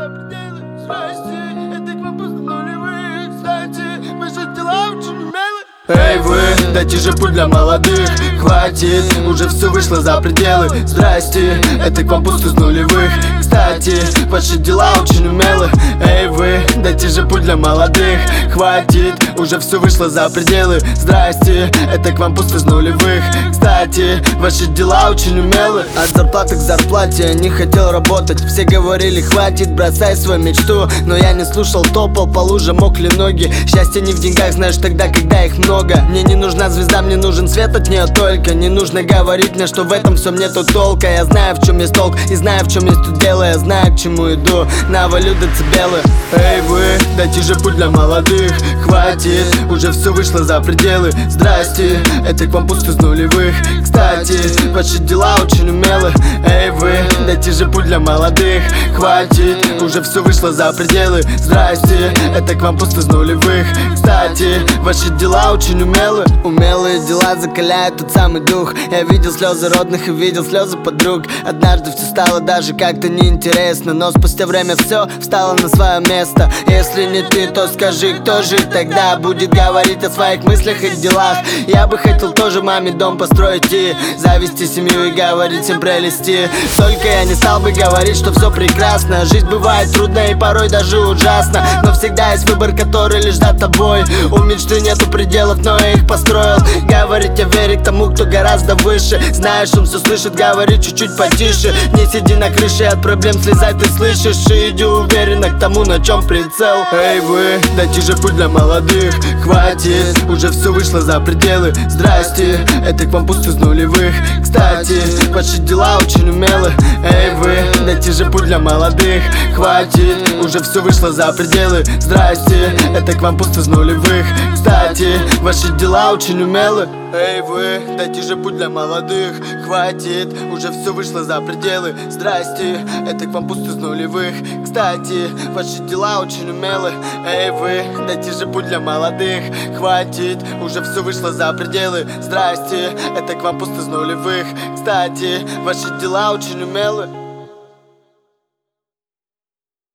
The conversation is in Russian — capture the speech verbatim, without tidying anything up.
за пределы. Здрасте, это к вам пусто нулевых. Кстати, ваши дела очень умелы. Эй вы, дайте же путь для молодых. Хватит, уже все вышло за пределы. Здрасте, это к вам пусто из нулевых. Кстати, ваши дела очень умелы. Эй вы, дайте же путь для молодых. Хватит, уже все вышло за пределы. Здрасте, это к вам пусто из нулевых. Кстати, ваши дела очень умелы. От зарплаты к зарплате я не хотел работать. Все говорили, хватит, бросай свою мечту. Но я не слушал, топал по лужам, мокли ноги. Счастье не в деньгах, знаешь, тогда, когда их много. Мне не нужна звезда, мне нужен свет от нее только. Не нужно говорить мне, что в этом всем нету толка. Я знаю, в чем есть толк, и знаю, в чем есть тут дело. Я знаю, к чему иду, навалю децибелы. Эй вы, дайте же путь для молодых. Хватит, уже все вышло за пределы. Здрасте, это к вам пусто из нулевых. Кстати, ваши дела очень умелы. Эй вы, дайте же путь для молодых. Хватит, уже все вышло за пределы. Здрасте, это к вам пусто из нулевых. Кстати, ваши дела очень умелы. Умелые дела закаляют тот самый дух. Я видел слезы родных и видел слезы подруг. Однажды все стало даже как-то неинтересно, но спустя время все встало на свое место. Если не ты, то скажи, кто же тогда будет говорить о своих мыслях и делах? Я бы хотел тоже маме дом построить и завести семью и говорить всем пролезти. Только я не стал бы говорить, что все прекрасно. Жизнь бывает трудная и порой даже ужасно, но всегда есть выбор, который лишь за тобой. У мечты нету пределов, но я их построил. Говорить о вере к тому, кто гораздо выше. Знаешь, он все слышит, говори чуть-чуть потише. Не сиди на крыше, от проблем слезай, ты слышишь. И иди уверенно к тому, на чем прицел. Эй вы, дайте же путь для молодых. Хватит, уже все вышло за пределы. Здрасте, это к вам пусто из нулевых. Кстати, ваши дела очень умелы. Эй вы, дайте же путь для молодых. Хватит, уже все вышло за пределы. Здрасте, это к вам пусто из нулевых. Кстати, ваши дела очень умелы. Эй вы, дайте же путь для молодых. Хватит, уже все вышло за пределы. Здрасте, это к вам пусто из нулевых. Кстати, ваши дела очень умелы. Эй вы, дайте же путь для молодых. Хватит, уже все вышло за пределы. Здрасте, это к вам пусто из нулевых. Кстати, ваши дела очень умелы.